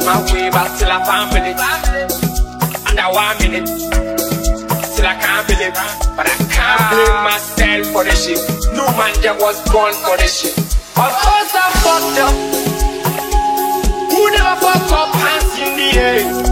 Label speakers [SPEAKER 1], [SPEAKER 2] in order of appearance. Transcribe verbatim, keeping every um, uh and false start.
[SPEAKER 1] lost my way, but still I found it. Under one minute, still I can't believe, but I can't blame myself for this shit. No man just was born for this shit. Of course I fucked up. Who never fuck up, hands in the air?